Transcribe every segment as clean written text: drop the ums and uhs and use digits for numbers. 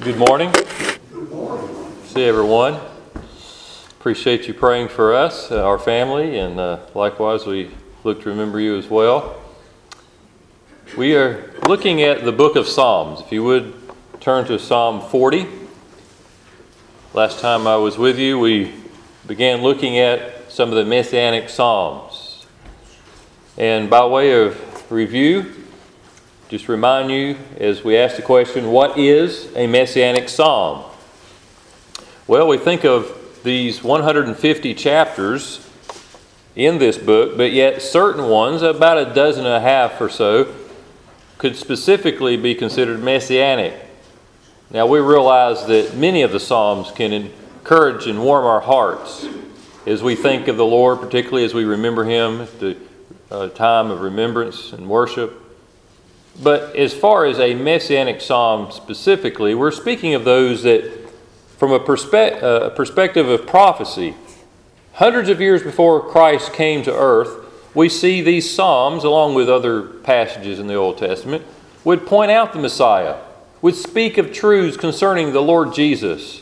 Good morning. See everyone. Appreciate you praying for us, our family, and likewise we look to remember you as well. We are looking at the book of Psalms. If you would turn to Psalm 40. Last time I was with you, we began looking at some of the Messianic Psalms. And by way of review, just remind you as we ask the question, what is a Messianic Psalm? Well, we think of these 150 chapters in this book, but yet certain ones, about a dozen and a half or so, could specifically be considered Messianic. Now, we realize that many of the Psalms can encourage and warm our hearts as we think of the Lord, particularly as we remember Him at the time of remembrance and worship. But as far as a Messianic Psalm specifically, we're speaking of those that, from a perspective of prophecy, hundreds of years before Christ came to earth, we see these Psalms, along with other passages in the Old Testament, would point out the Messiah, would speak of truths concerning the Lord Jesus.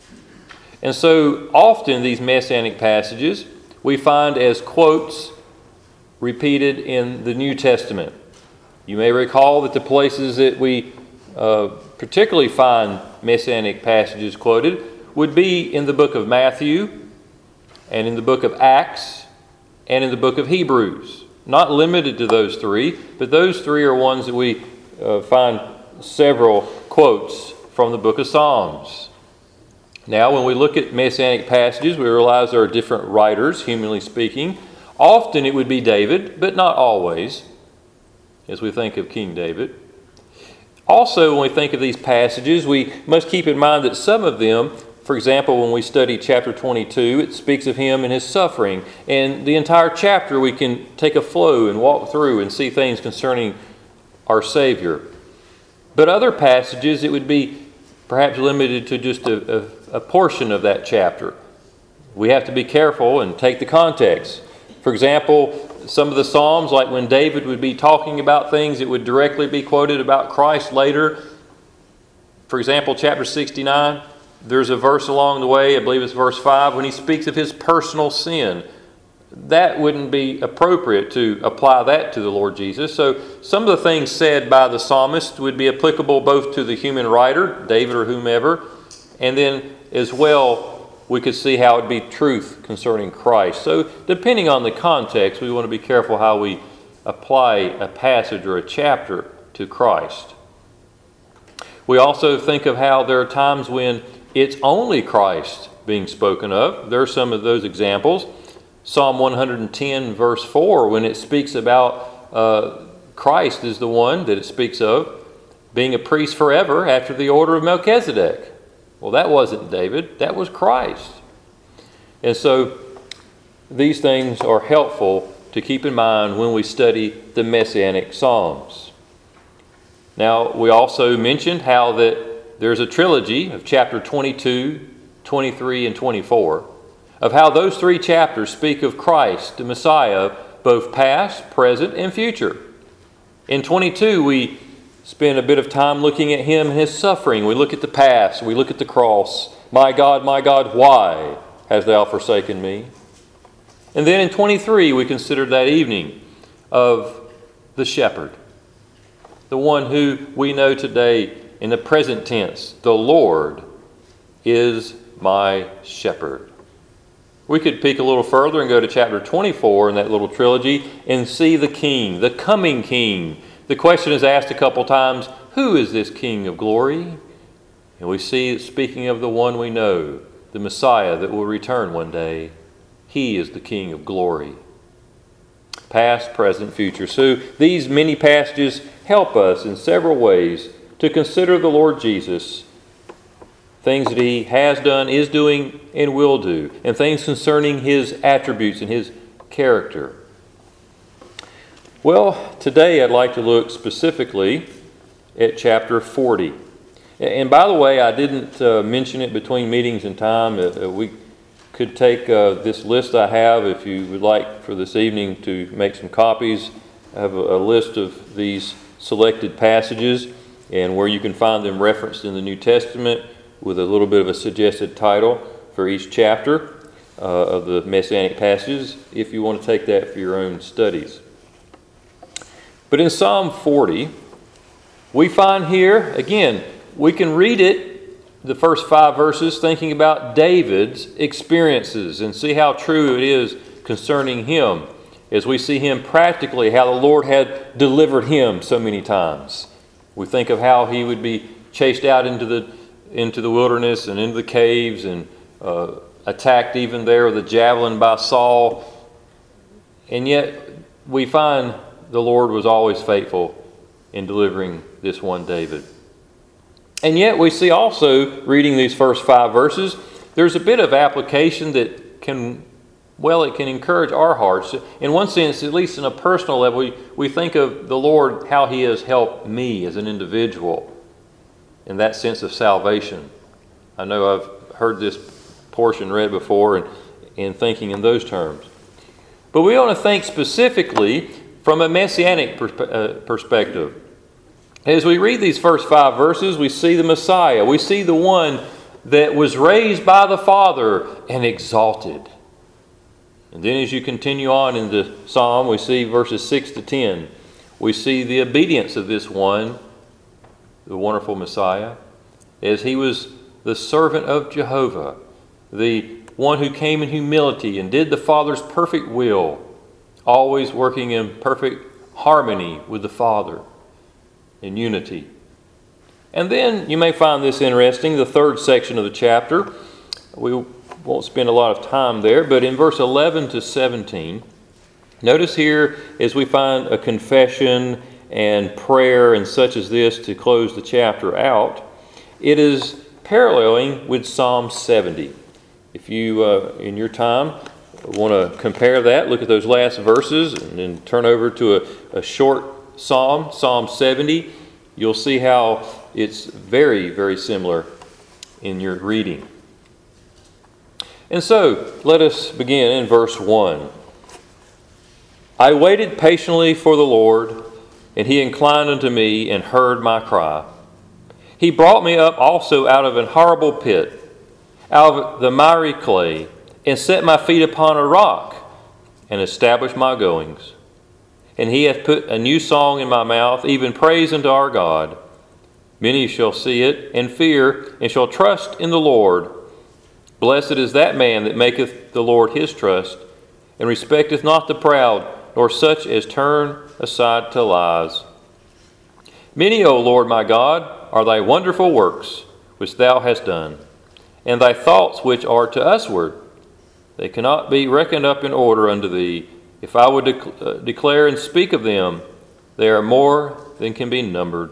And so often these Messianic passages we find as quotes repeated in the New Testament. You may recall that the places that we particularly find Messianic passages quoted would be in the book of Matthew and in the book of Acts and in the book of Hebrews. Not limited to those three, but those three are ones that we find several quotes from the book of Psalms. Now, when we look at Messianic passages, we realize there are different writers, humanly speaking. Often it would be David, but not always, as we think of King David. Also, when we think of these passages, we must keep in mind that some of them, for example, when we study chapter 22, it speaks of him and his suffering. And the entire chapter we can take a flow and walk through and see things concerning our Savior. But other passages, it would be perhaps limited to just a portion of that chapter. We have to be careful and take the context. For example, some of the Psalms, like when David would be talking about things that would directly be quoted about Christ later. For example, chapter 69, there's a verse along the way, I believe it's verse 5, when he speaks of his personal sin. That wouldn't be appropriate to apply that to the Lord Jesus. So some of the things said by the psalmist would be applicable both to the human writer, David or whomever, and then as well we could see how it would be truth concerning Christ. So depending on the context, we want to be careful how we apply a passage or a chapter to Christ. We also think of how there are times when it's only Christ being spoken of. There are some of those examples. Psalm 110 verse 4, when it speaks about Christ is the one that it speaks of being a priest forever after the order of Melchizedek. Well, that wasn't David, that was Christ. And so these things are helpful to keep in mind when we study the Messianic Psalms. Now, we also mentioned how that there's a trilogy of chapter 22, 23, and 24, of how those three chapters speak of Christ, the Messiah, both past, present, and future. In 22, we spend a bit of time looking at him and his suffering. We look at the past. We look at the cross. My God, why hast thou forsaken me? And then in 23, we consider that evening of the shepherd, the one who we know today in the present tense, the Lord is my shepherd. We could peek a little further and go to chapter 24 in that little trilogy and see the king, the coming king. The question is asked a couple times, who is this King of glory? And we see it speaking of the one we know, the Messiah that will return one day. He is the King of glory. Past, present, future. So these many passages help us in several ways to consider the Lord Jesus, things that He has done, is doing, and will do, and things concerning His attributes and His character. Well, today I'd like to look specifically at chapter 40. And by the way, I didn't mention it between meetings and time. We could take this list I have, if you would like for this evening to make some copies. I have a list of these selected passages. and where you can find them referenced in the New Testament with a little bit of a suggested title for each chapter of the Messianic passages, if you want to take that for your own studies. But in Psalm 40, we find here, again, we can read it, the first 5 verses, thinking about David's experiences and see how true it is concerning him, as we see him practically, how the Lord had delivered him so many times. We think of how he would be chased out into the wilderness and into the caves and attacked even there with a javelin by Saul. And yet we find the Lord was always faithful in delivering this one David. And yet we see also, reading these first 5 verses, there's a bit of application that can encourage our hearts. In one sense, at least in a personal level, we think of the Lord, how He has helped me as an individual in that sense of salvation. I know I've heard this portion read before and thinking in those terms. But we want to think specifically from a Messianic perspective. As we read these first 5 verses, we see the Messiah. We see the one that was raised by the Father and exalted. And then as you continue on in the Psalm, we see verses 6 to 10. We see the obedience of this one, the wonderful Messiah, as he was the servant of Jehovah, the one who came in humility and did the Father's perfect will, always working in perfect harmony with the Father, in unity. And then you may find this interesting, the 3rd section of the chapter. We won't spend a lot of time there, but in verse 11 to 17, notice here as we find a confession and prayer and such as this to close the chapter out, it is paralleling with Psalm 70. If you, in your time, want to compare that, look at those last verses and then turn over to a short psalm, Psalm 70, you'll see how it's very, very similar in your reading. And so, let us begin in verse 1. I waited patiently for the Lord, and He inclined unto me and heard my cry. He brought me up also out of an horrible pit, out of the miry clay, and set my feet upon a rock, and established my goings. And He hath put a new song in my mouth, even praise unto our God. Many shall see it, and fear, and shall trust in the Lord. Blessed is that man that maketh the Lord his trust, and respecteth not the proud, nor such as turn aside to lies. Many, O Lord my God, are thy wonderful works, which thou hast done, and thy thoughts which are to usward. They cannot be reckoned up in order unto thee. If I would declare and speak of them, they are more than can be numbered.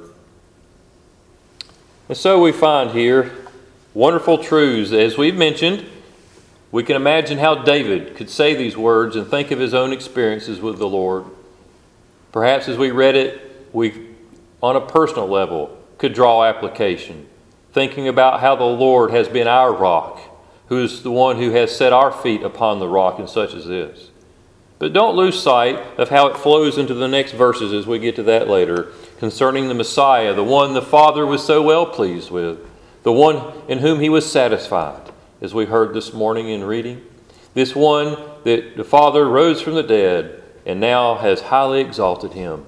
And so we find here wonderful truths. As we've mentioned, we can imagine how David could say these words and think of his own experiences with the Lord. Perhaps as we read it, we, on a personal level, could draw application, thinking about how the Lord has been our rock, who is the one who has set our feet upon the rock and such as this. But don't lose sight of how it flows into the next verses as we get to that later, concerning the Messiah, the one the Father was so well pleased with, the one in whom He was satisfied, as we heard this morning in reading. This one that the Father rose from the dead and now has highly exalted Him.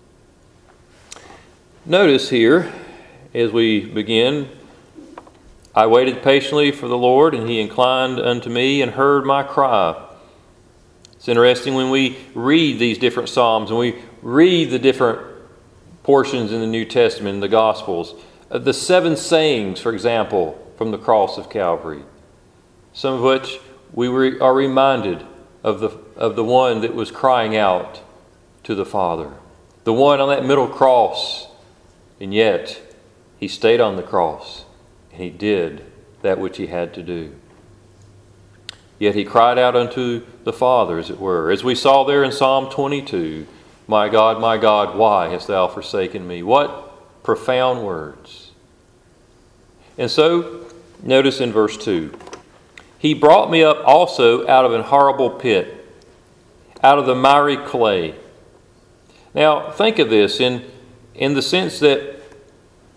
Notice here, as we begin, I waited patiently for the Lord, and He inclined unto me and heard my cry. It's interesting when we read these different Psalms and we read the different portions in the New Testament, in the Gospels, the 7 sayings, for example, from the cross of Calvary, some of which we are reminded of the one that was crying out to the Father, the one on that middle cross, and yet He stayed on the cross and He did that which He had to do. Yet He cried out unto the Father, as it were. As we saw there in Psalm 22, my God, why hast thou forsaken me? What profound words. And so, notice in verse 2, He brought me up also out of an horrible pit, out of the miry clay. Now, think of this in the sense that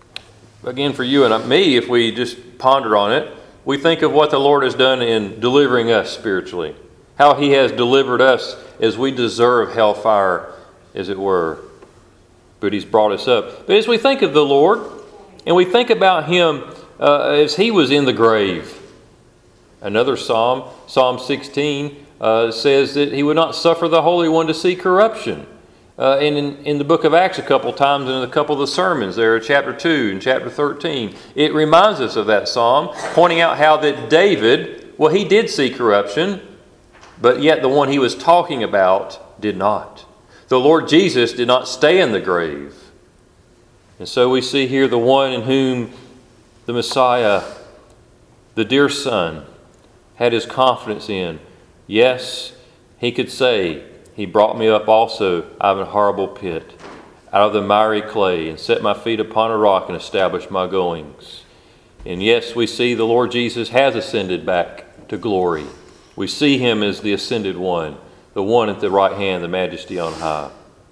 again, for you and me, if we just ponder on it, we think of what the Lord has done in delivering us spiritually, how He has delivered us as we deserve hellfire, as it were. But He's brought us up. But as we think of the Lord, and we think about Him as He was in the grave, another psalm, Psalm 16, says that He would not suffer the Holy One to see corruption. And in the book of Acts a couple times, and in a couple of the sermons there, chapter 2 and chapter 13, it reminds us of that psalm, pointing out how that David, well, he did see corruption, but yet the one he was talking about did not. The Lord Jesus did not stay in the grave. And so we see here the one in whom the Messiah, the dear Son, had his confidence in. Yes, he could say, He brought me up also out of a horrible pit, out of the miry clay, and set my feet upon a rock and established my goings. And yes, we see the Lord Jesus has ascended back to glory. We see Him as the ascended one, the one at the right hand, the majesty on high.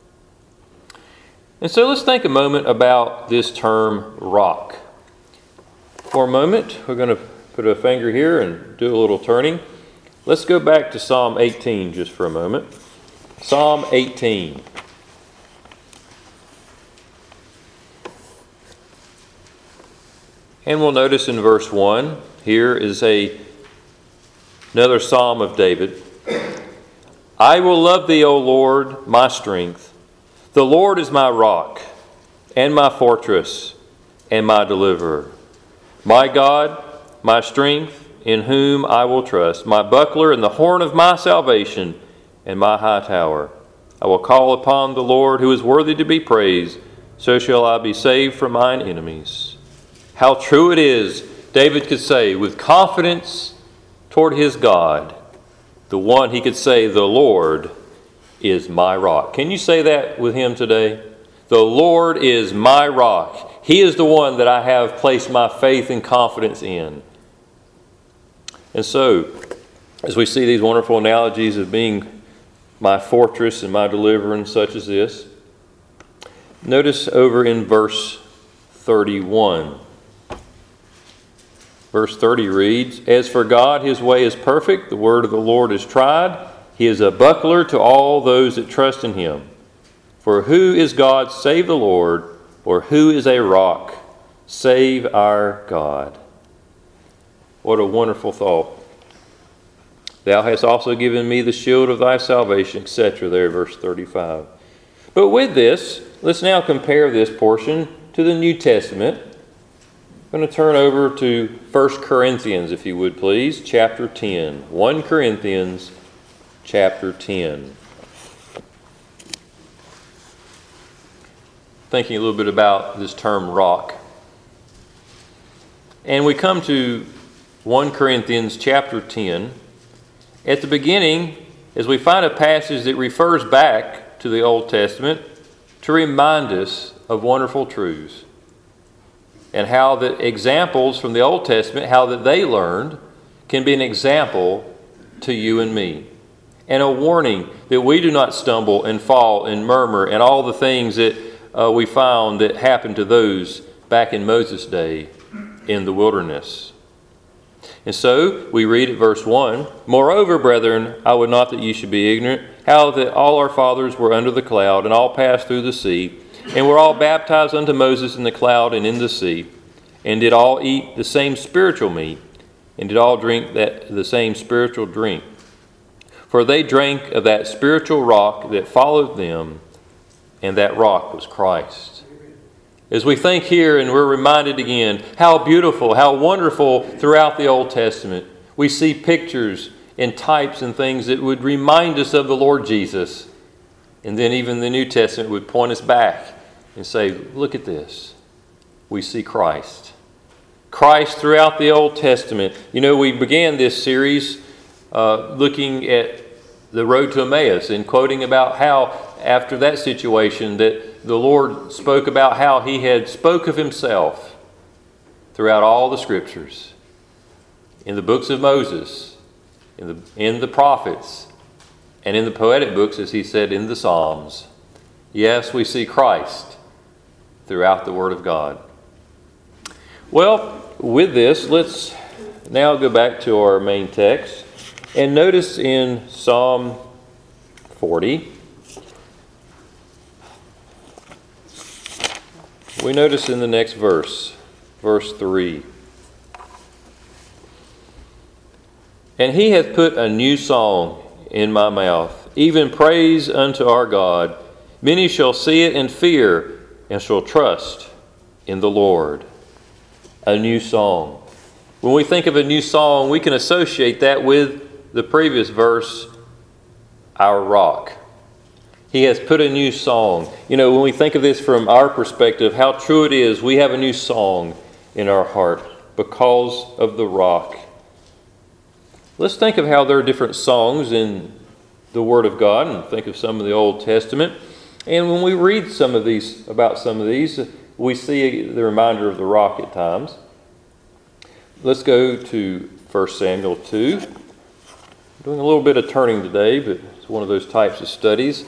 And so let's think a moment about this term rock. For a moment, we're going to put a finger here and do a little turning. Let's go back to Psalm 18 just for a moment. Psalm 18. And we'll notice in verse 1, here is another psalm of David. I will love Thee, O Lord, my strength. The Lord is my rock, and my fortress, and my deliverer. My God, my strength, in whom I will trust, my buckler and the horn of my salvation, and my high tower. I will call upon the Lord, who is worthy to be praised. So shall I be saved from mine enemies. How true it is, David could say, with confidence toward his God, the one he could say, the Lord is my rock. Can you say that with him today? The Lord is my rock. He is the one that I have placed my faith and confidence in. And so, as we see these wonderful analogies of being my fortress and my deliverance, such as this, notice over in verse 31. Verse 30 reads, As for God, His way is perfect, the word of the Lord is tried. He is a buckler to all those that trust in Him. For who is God save the Lord, or who is a rock save our God? What a wonderful thought. Thou hast also given me the shield of Thy salvation, etc. There, verse 35. But with this, let's now compare this portion to the New Testament. I'm going to turn over to 1 Corinthians, if you would please, chapter 10. 1 Corinthians, chapter 10. Thinking a little bit about this term rock. And we come to 1 Corinthians, chapter 10. At the beginning, as we find a passage that refers back to the Old Testament to remind us of wonderful truths, and how the examples from the Old Testament, how that they learned, can be an example to you and me. And a warning that we do not stumble and fall and murmur and all the things that we found that happened to those back in Moses' day in the wilderness. And so we read at verse 1, Moreover, brethren, I would not that ye should be ignorant, how that all our fathers were under the cloud, and all passed through the sea, and were all baptized unto Moses in the cloud and in the sea, and did all eat the same spiritual meat, and did all drink the same spiritual drink. For they drank of that spiritual rock that followed them, and that rock was Christ. As we think here, and we're reminded again how beautiful, how wonderful throughout the Old Testament, we see pictures and types and things that would remind us of the Lord Jesus. And then even the New Testament would point us back and say, look at this. We see Christ. Christ throughout the Old Testament. You know, we began this series looking at the road to Emmaus and quoting about how after that situation that the Lord spoke about how He had spoke of Himself throughout all the Scriptures, in the books of Moses, in the prophets, and in the poetic books, as He said, in the Psalms. Yes, we see Christ throughout the Word of God. Well, with this, let's now go back to our main text and notice in Psalm 40, we notice in the next verse, verse 3, "And he hath put a new song in my mouth, even praise unto our God. Many shall see it and fear, and shall trust in the Lord." A new song. When we think of a new song, we can associate that with the previous verse, our rock. He has put a new song. You know, when we think of this from our perspective, how true it is, we have a new song in our heart because of the rock. Let's think of how there are different songs in the Word of God, and think of some of the Old Testament. And when we read about some of these, we see the reminder of the rock at times. Let's go to 1 Samuel 2. I'm doing a little bit of turning today, but it's one of those types of studies.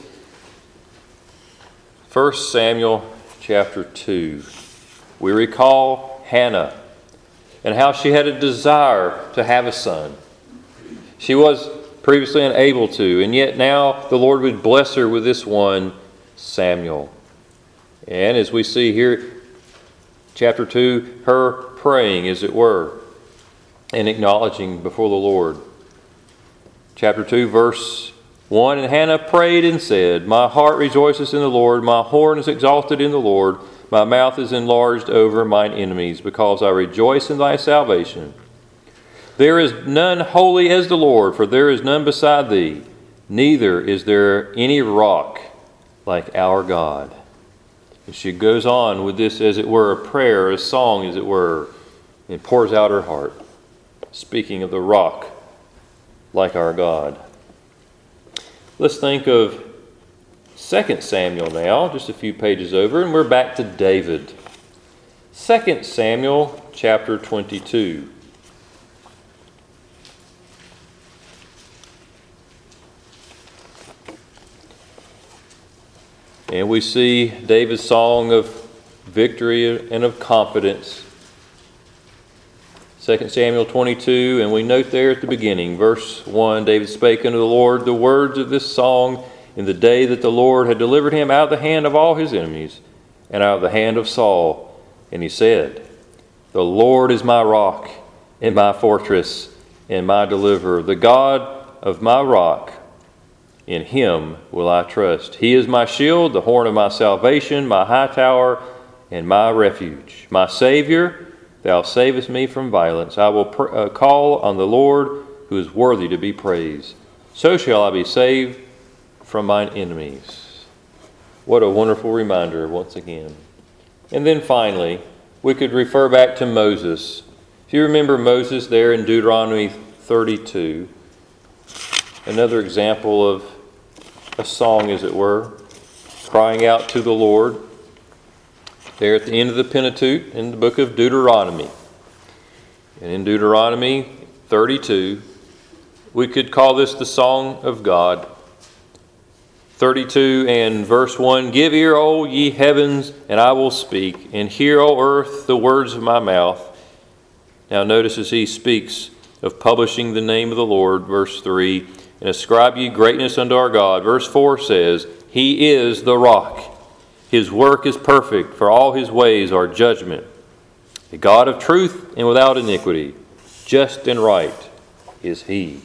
1 Samuel chapter 2. We recall Hannah and how she had a desire to have a son. She was previously unable to, and yet now the Lord would bless her with this one, Samuel. And as we see here, chapter 2, her praying, as it were, and acknowledging before the Lord. Chapter 2, verse 1, "And Hannah prayed and said, My heart rejoices in the Lord, my horn is exalted in the Lord, my mouth is enlarged over mine enemies, because I rejoice in thy salvation. There is none holy as the Lord, for there is none beside thee, neither is there any rock like our God." And she goes on with this, as it were, a prayer, a song, as it were, and pours out her heart, speaking of the rock like our God. Let's think of 2 Samuel now, just a few pages over, and we're back to David. 2 Samuel chapter 22. And we see David's song of victory and of confidence. 2 Samuel 22, and we note there at the beginning, verse 1, "David spake unto the Lord the words of this song in the day that the Lord had delivered him out of the hand of all his enemies, and out of the hand of Saul. And he said, The Lord is my rock, and my fortress, and my deliverer, the God of my rock. In him will I trust. He is my shield, the horn of my salvation, my high tower, and my refuge. My Savior, thou savest me from violence. I will call on the Lord, who is worthy to be praised. So shall I be saved from mine enemies." What a wonderful reminder once again. And then finally, we could refer back to Moses. If you remember Moses there in Deuteronomy 32, another example of a song, as it were, crying out to the Lord. There at the end of the Pentateuch in the book of Deuteronomy. And in Deuteronomy 32, we could call this the Song of God. 32 and verse 1, "Give ear, O ye heavens, and I will speak, and hear, O earth, the words of my mouth." Now notice as he speaks of publishing the name of the Lord, verse 3, "And ascribe ye greatness unto our God." Verse 4 says, "He is the rock. His work is perfect, for all his ways are judgment. A God of truth and without iniquity, just and right is he."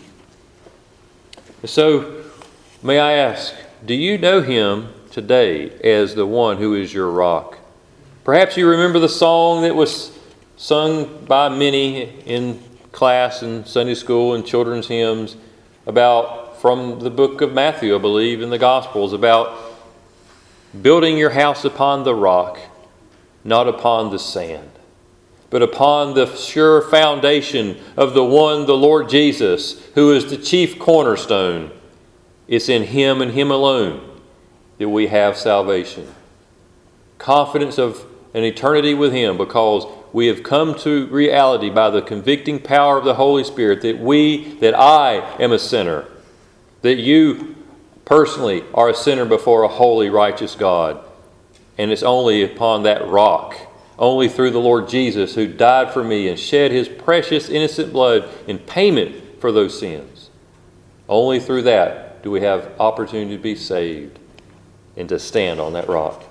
So, may I ask, do you know him today as the one who is your rock? Perhaps you remember the song that was sung by many in class and Sunday school and children's hymns about, from the book of Matthew, I believe, in the Gospels, about building your house upon the rock, not upon the sand, but upon the sure foundation of the one, the Lord Jesus, who is the chief cornerstone. It's in him and him alone that we have salvation. Confidence of an eternity with him, because we have come to reality by the convicting power of the Holy Spirit that I am a sinner, that you personally are a sinner before a holy, righteous God. And it's only upon that rock Only through the Lord Jesus, who died for me and shed his precious innocent blood in payment for those sins. Only through that do we have opportunity to be saved and to stand on that rock.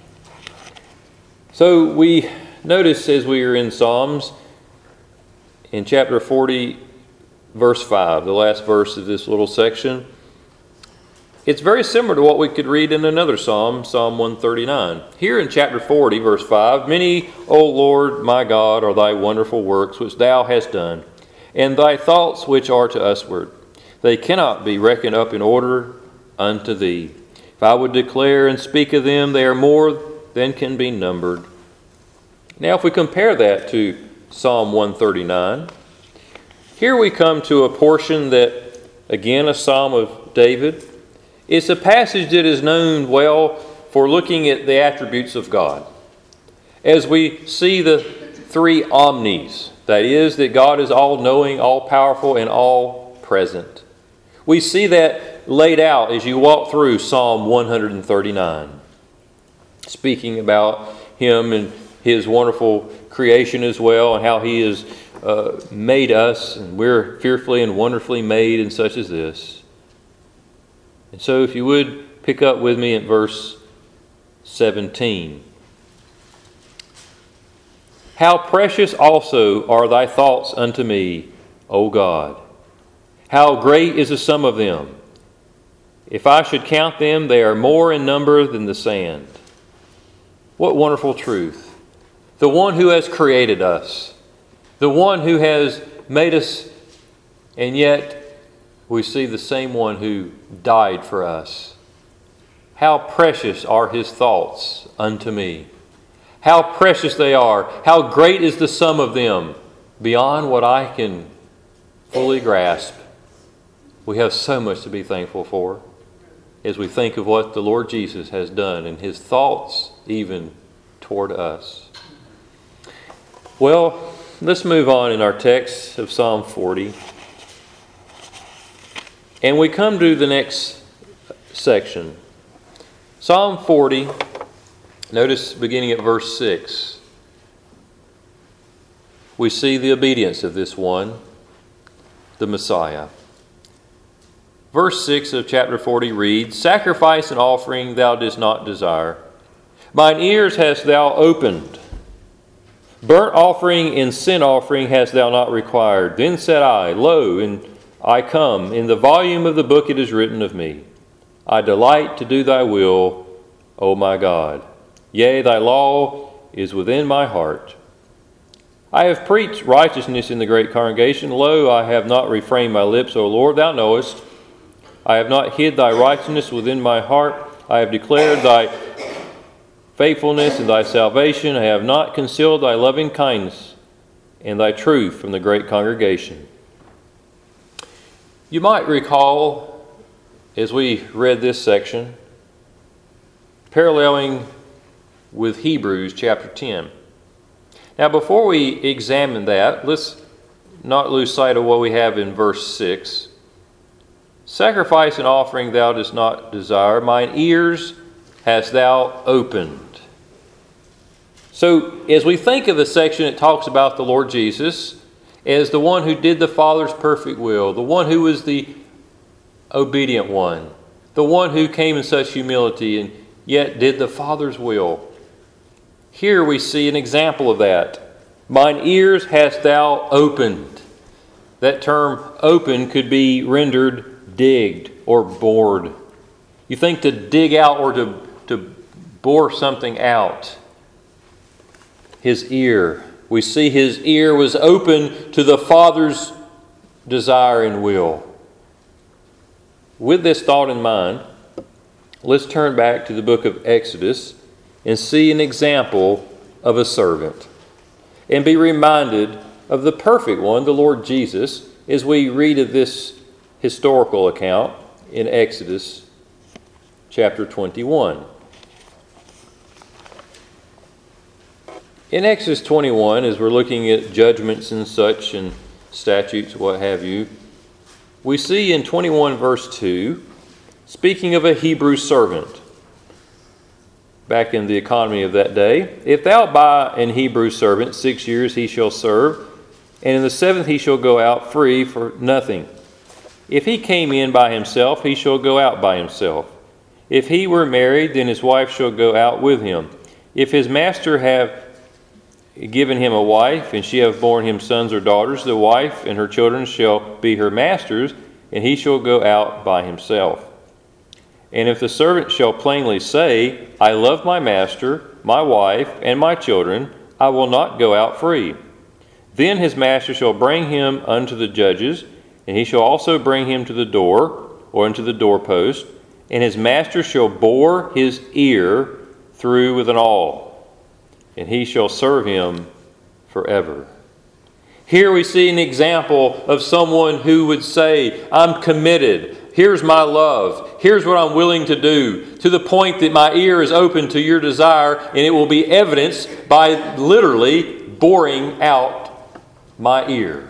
So we notice as we are in Psalms, in chapter 40, verse 5, the last verse of this little section, it's very similar to what we could read in another psalm, Psalm 139. Here in chapter 40, verse 5, many, O Lord my God, are thy wonderful works which thou hast done, and thy thoughts which are to usward. They cannot be reckoned up in order unto thee. If I would declare and speak of them, they are more than can be numbered. Now if we compare that to Psalm 139, here we come to a portion that, again, a psalm of David. It's a passage that is known well for looking at the attributes of God. As we see the three omnis, that is, that God is all-knowing, all-powerful, and all-present. We see that laid out as you walk through Psalm 139, speaking about Him and His wonderful creation as well, and how He has made us, and we're fearfully and wonderfully made, and such as this. And so if you would pick up with me at verse 17. How precious also are thy thoughts unto me, O God! How great is the sum of them! If I should count them, they are more in number than the sand. What wonderful truth! The one who has created us, the one who has made us, and yet we see the same one who died for us. How precious are his thoughts unto me. How precious they are. How great is the sum of them beyond what I can fully grasp. We have so much to be thankful for as we think of what the Lord Jesus has done and his thoughts even toward us. Well, let's move on in our text of Psalm 40. And we come to the next section. Psalm 40, notice beginning at verse 6. We see the obedience of this one, the Messiah. Verse 6 of chapter 40 reads, Sacrifice and offering thou didst not desire. Mine ears hast thou opened. Burnt offering and sin offering hast thou not required. Then said I, Lo, and I come. In the volume of the book it is written of me. I delight to do thy will, O my God. Yea, thy law is within my heart. I have preached righteousness in the great congregation. Lo, I have not refrained my lips, O Lord, thou knowest. I have not hid thy righteousness within my heart. I have declared thy faithfulness and thy salvation. I have not concealed thy loving kindness and thy truth from the great congregation. You might recall, as we read this section, paralleling with Hebrews chapter 10. Now, before we examine that, let's not lose sight of what we have in verse 6. Sacrifice and offering thou dost not desire, mine ears hast thou opened. So, as we think of the section, it talks about the Lord Jesus as the one who did the Father's perfect will, the one who was the obedient one, the one who came in such humility and yet did the Father's will. Here we see an example of that. Mine ears hast thou opened. That term open could be rendered digged or bored. You think to dig out or to bore something out. His ear. We see his ear was open to the Father's desire and will. With this thought in mind, let's turn back to the book of Exodus and see an example of a servant. And be reminded of the perfect one, the Lord Jesus, as we read of this historical account in Exodus chapter 21. In Exodus 21, as we're looking at judgments and such and statutes, what have you, we see in 21 verse 2, speaking of a Hebrew servant, back in the economy of that day. If thou buy an Hebrew servant, 6 years he shall serve, and in the 7th he shall go out free for nothing. If he came in by himself, he shall go out by himself. If he were married, then his wife shall go out with him. If his master have given him a wife, and she have borne him sons or daughters, the wife and her children shall be her master's, and he shall go out by himself. And if the servant shall plainly say, I love my master, my wife, and my children, I will not go out free. Then his master shall bring him unto the judges, and he shall also bring him to the door, or unto the doorpost, and his master shall bore his ear through with an awl, and he shall serve him forever. Here we see an example of someone who would say, I'm committed. Here's my love. Here's what I'm willing to do, to the point that my ear is open to your desire, and it will be evidenced by literally boring out my ear.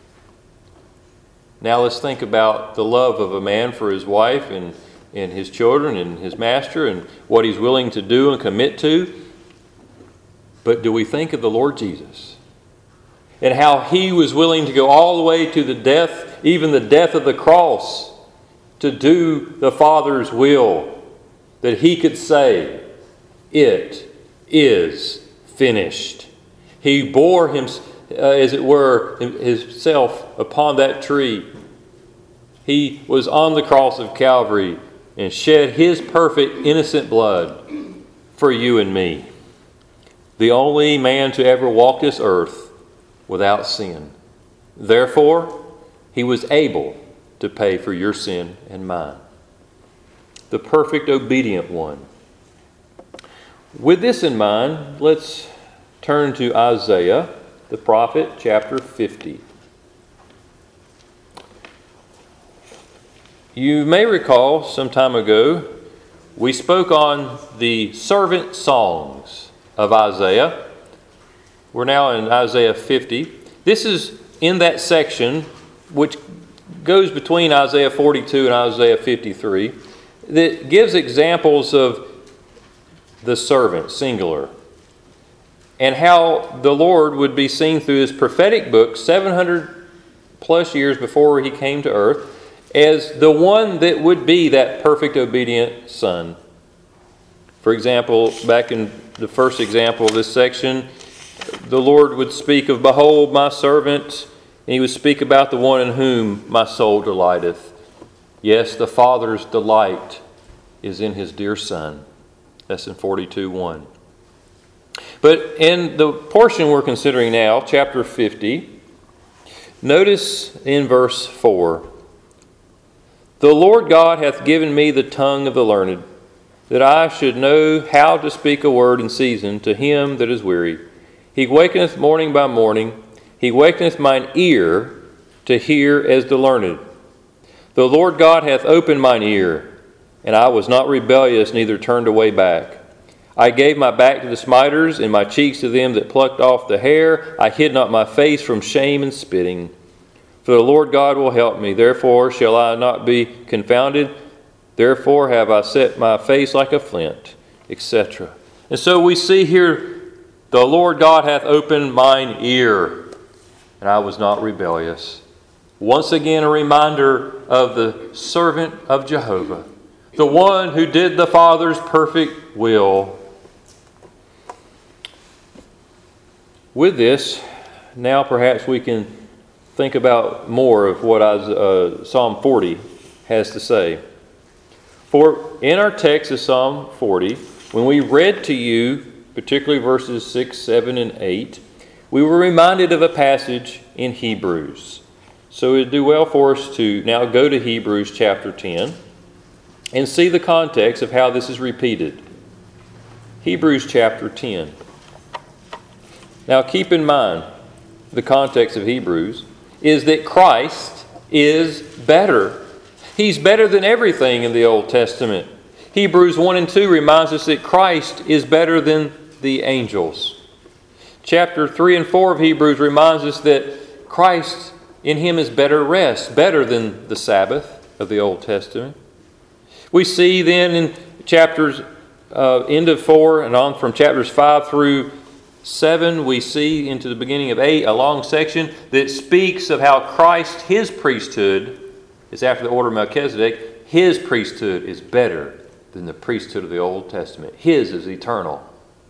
Now let's think about the love of a man for his wife and his children and his master and what he's willing to do and commit to. But do we think of the Lord Jesus and how he was willing to go all the way to the death, even the death of the cross, to do the Father's will, that he could say, it is finished. He bore him, as it were, himself upon that tree. He was on the cross of Calvary and shed his perfect, innocent blood for you and me. The only man to ever walk this earth without sin. Therefore, he was able to pay for your sin and mine. The perfect, obedient one. With this in mind, let's turn to Isaiah, the prophet, chapter 50. You may recall some time ago, we spoke on the servant songs of Isaiah. We're now in Isaiah 50. This is in that section which goes between Isaiah 42 and Isaiah 53 that gives examples of the servant, singular, and how the Lord would be seen through his prophetic book 700 plus years before he came to earth as the one that would be that perfect obedient son. For example, back in the first example of this section, the Lord would speak of, behold, my servant, and he would speak about the one in whom my soul delighteth. Yes, the Father's delight is in his dear Son. That's in 42:1. But in the portion we're considering now, chapter 50, notice in verse 4, the Lord God hath given me the tongue of the learned, that I should know how to speak a word in season to him that is weary. He wakeneth morning by morning, he wakeneth mine ear to hear as the learned. The Lord God hath opened mine ear, and I was not rebellious, neither turned away back. I gave my back to the smiters, and my cheeks to them that plucked off the hair. I hid not my face from shame and spitting. For the Lord God will help me, therefore shall I not be confounded. Therefore have I set my face like a flint, etc. And so we see here, the Lord God hath opened mine ear, and I was not rebellious. Once again, a reminder of the servant of Jehovah, the one who did the Father's perfect will. With this, now perhaps we can think about more of what Psalm 40 has to say. For in our text of Psalm 40, when we read to you, particularly verses 6, 7, and 8, we were reminded of a passage in Hebrews. So it would do well for us to now go to Hebrews chapter 10 and see the context of how this is repeated. Hebrews chapter 10. Now keep in mind, the context of Hebrews is that Christ is better. He's better than everything in the Old Testament. Hebrews 1 and 2 reminds us that Christ is better than the angels. Chapter 3 and 4 of Hebrews reminds us that Christ in him is better rest, better than the Sabbath of the Old Testament. We see then in chapters end of 4 and on from chapters 5 through 7, we see into the beginning of 8 a long section that speaks of how Christ, his priesthood, is after the order of Melchizedek. His priesthood is better than the priesthood of the Old Testament. His is eternal.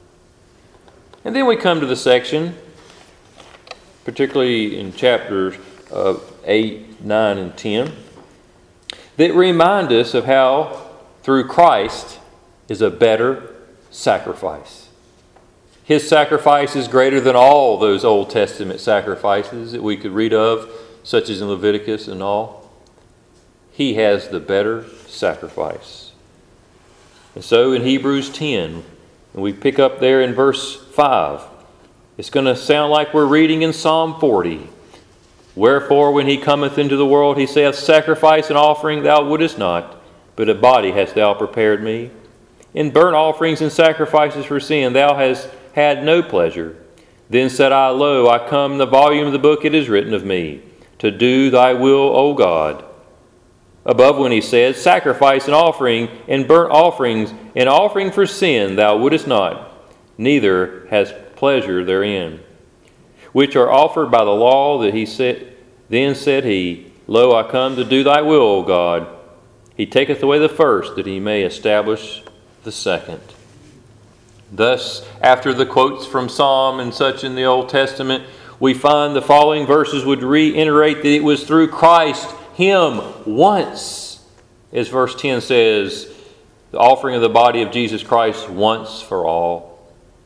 And then we come to the section, particularly in chapters 8, 9, and 10, that remind us of how through Christ is a better sacrifice. His sacrifice is greater than all those Old Testament sacrifices that we could read of, such as in Leviticus and all. He has the better sacrifice. And so in Hebrews 10, and we pick up there in verse 5, it's going to sound like we're reading in Psalm 40. Wherefore, when he cometh into the world, he saith, Sacrifice and offering thou wouldest not, but a body hast thou prepared me. In burnt offerings and sacrifices for sin thou hast had no pleasure. Then said I, Lo, I come, in the volume of the book it is written of me, to do thy will, O God. Above when he said, Sacrifice and offering and burnt offerings and offering for sin thou wouldest not, neither hast pleasure therein, which are offered by the law, that he said. Then said he, Lo, I come to do thy will, O God. He taketh away the first, that he may establish the second. Thus, after the quotes from Psalm and such in the Old Testament, we find the following verses would reiterate that it was through Christ, him, once, as verse 10 says, the offering of the body of Jesus Christ once for all.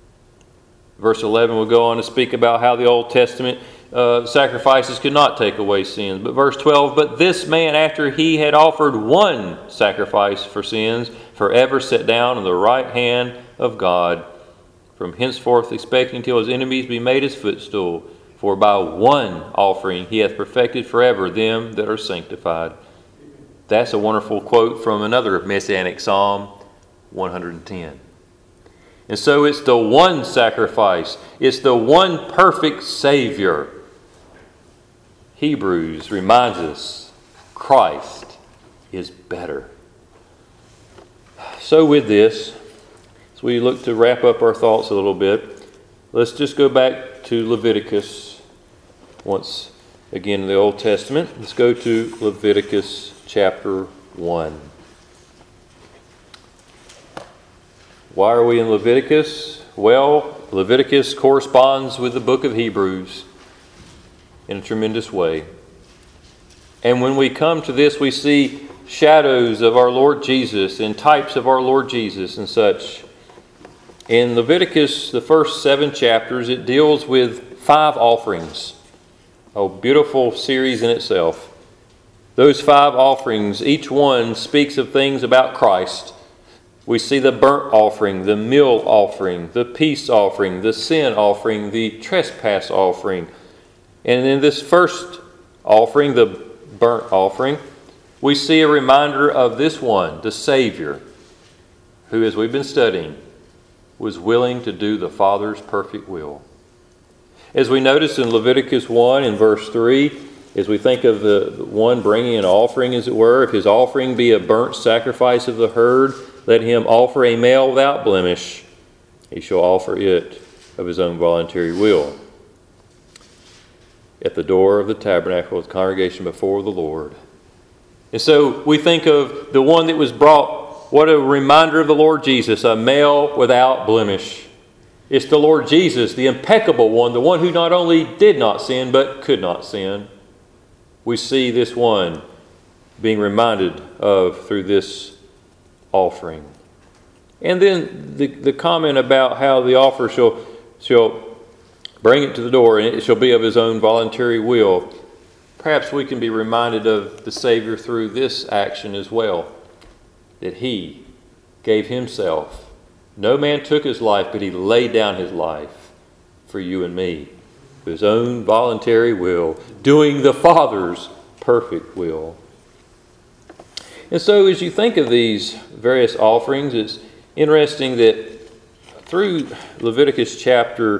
Verse 11 will go on to speak about how the Old Testament sacrifices could not take away sins. But verse 12, But this man, after he had offered one sacrifice for sins, forever sat down on the right hand of God, from henceforth expecting till his enemies be made his footstool. For by one offering he hath perfected forever them that are sanctified. That's a wonderful quote from another Messianic Psalm, 110. And so it's the one sacrifice. It's the one perfect Savior. Hebrews reminds us Christ is better. So with this, as we look to wrap up our thoughts a little bit, let's just go back to Leviticus once again in the Old Testament. Let's go to Leviticus chapter 1. Why are we in Leviticus? Well, Leviticus corresponds with the book of Hebrews in a tremendous way. And when we come to this, we see shadows of our Lord Jesus and types of our Lord Jesus and such. In Leviticus, the first 7 chapters, it deals with 5 offerings. A beautiful series in itself. Those 5 offerings, each one speaks of things about Christ. We see the burnt offering, the meal offering, the peace offering, the sin offering, the trespass offering. And in this first offering, the burnt offering, we see a reminder of this one, the Savior, who, as we've been studying, was willing to do the Father's perfect will. As we notice in Leviticus 1 in verse 3, as we think of the one bringing an offering, as it were, if his offering be a burnt sacrifice of the herd, let him offer a male without blemish. He shall offer it of his own voluntary will at the door of the tabernacle of the congregation before the Lord. And so we think of the one that was brought, what a reminder of the Lord Jesus, a male without blemish. It's the Lord Jesus, the impeccable one, the one who not only did not sin, but could not sin. We see this one being reminded of through this offering. And then the comment about how the offer shall bring it to the door, and it shall be of his own voluntary will. Perhaps we can be reminded of the Savior through this action as well, that he gave himself. No man took his life, but he laid down his life for you and me, of his own voluntary will, doing the Father's perfect will. And so as you think of these various offerings, it's interesting that through Leviticus chapter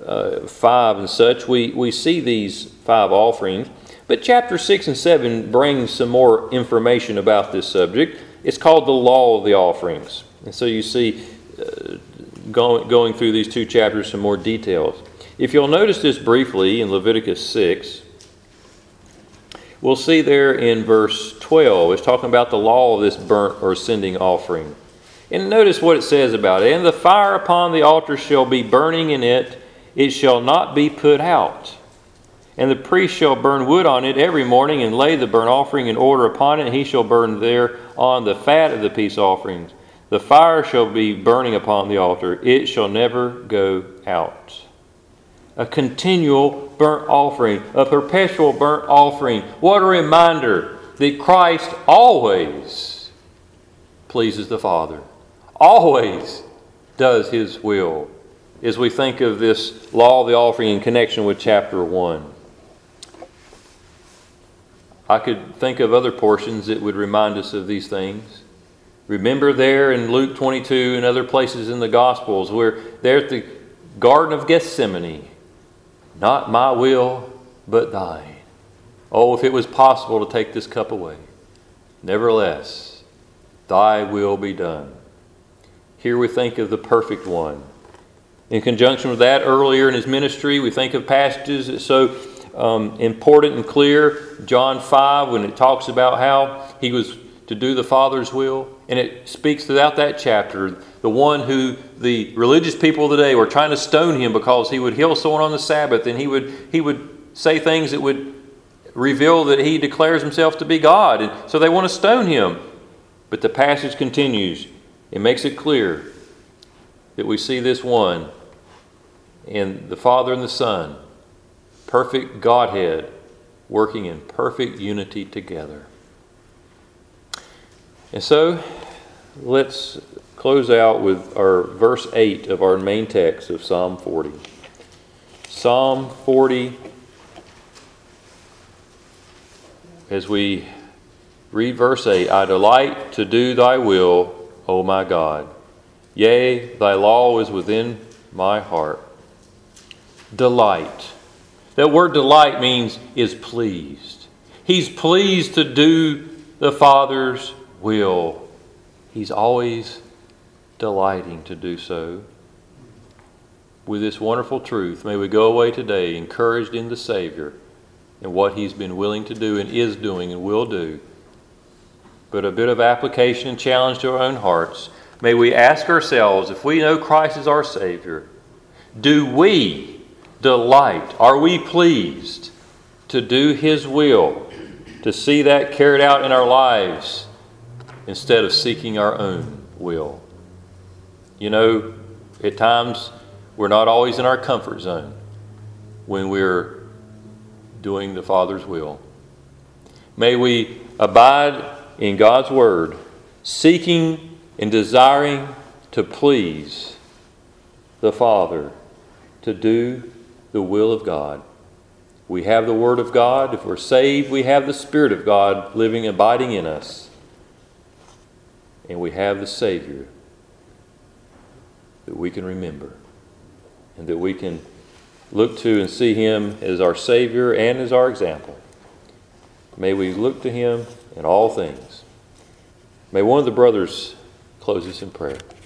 5 and such, we see these 5 offerings. But chapter 6 and 7 brings some more information about this subject. It's called the law of the offerings. And so you see going through these 2 chapters some more details. If you'll notice this briefly in Leviticus 6, we'll see there in verse 12, it's talking about the law of this burnt or ascending offering. And notice what it says about it. And the fire upon the altar shall be burning in it, it shall not be put out. And the priest shall burn wood on it every morning and lay the burnt offering in order upon it, and he shall burn thereon the fat of the peace offerings. The fire shall be burning upon the altar, it shall never go out. A continual burnt offering, a perpetual burnt offering. What a reminder that Christ always pleases the Father, always does His will, as we think of this law of the offering in connection with chapter 1. I could think of other portions that would remind us of these things. Remember there in Luke 22 and other places in the Gospels where they're at the Garden of Gethsemane. Not my will, but thine. Oh, if it was possible to take this cup away. Nevertheless, thy will be done. Here we think of the perfect one. In conjunction with that, earlier in his ministry, we think of passages that so important and clear. John 5, when it talks about how he was to do the Father's will. And it speaks throughout that chapter, the one who the religious people of the day were trying to stone him because he would heal someone on the Sabbath, and he would say things that would reveal that he declares himself to be God. And so they want to stone him. But the passage continues. It makes it clear that we see this one in the Father and the Son, perfect Godhead, working in perfect unity together. And so, let's close out with our verse 8 of our main text of Psalm 40. Psalm 40, as we read verse 8, I delight to do thy will, O my God. Yea, thy law is within my heart. Delight. That word delight means is pleased. He's pleased to do the Father's will. He's always delighting to do so. With this wonderful truth, may we go away today encouraged in the Savior and what He's been willing to do and is doing and will do. But a bit of application and challenge to our own hearts. May we ask ourselves, if we know Christ is our Savior, do we delight? Are we pleased to do His will, to see that carried out in our lives instead of seeking our own will? You know, at times we're not always in our comfort zone when we're doing the Father's will. May we abide in God's Word, seeking and desiring to please the Father, to do the will of God. We have the Word of God. If we're saved, we have the Spirit of God living, abiding in us. And we have the Savior that we can remember and that we can look to and see Him as our Savior and as our example. May we look to Him in all things. May one of the brothers close us in prayer.